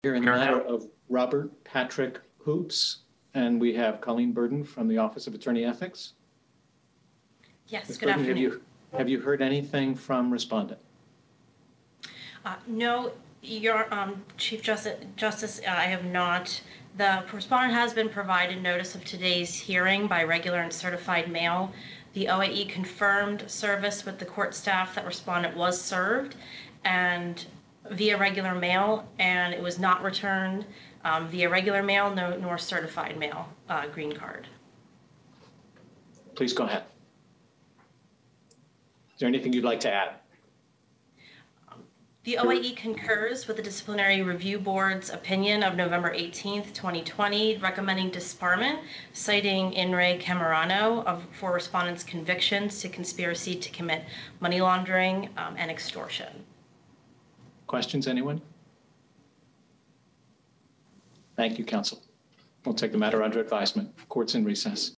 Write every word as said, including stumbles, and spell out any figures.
Here in the matter of Robert Patrick Hoops, and we have Colleen Burden from the Office of Attorney Ethics. Yes, Miz good Burden, afternoon. Have you, have you heard anything from respondent? Uh, no, your um, Chief Justice, Justice, uh, I have not. The respondent has been provided notice of today's hearing by regular and certified mail. The O A E confirmed service with the court staff that respondent was served and via regular mail, and it was not returned um, via regular mail, no, nor certified mail, uh, green card. Please go ahead. Is there anything you'd like to add? The O A E concurs with the Disciplinary Review Board's opinion of November eighteenth, twenty twenty, recommending disbarment, citing In re Camerano of, for respondents' convictions to conspiracy to commit money laundering um, and extortion. Questions, anyone? Thank you, counsel. We'll take the matter under advisement. Court's in recess.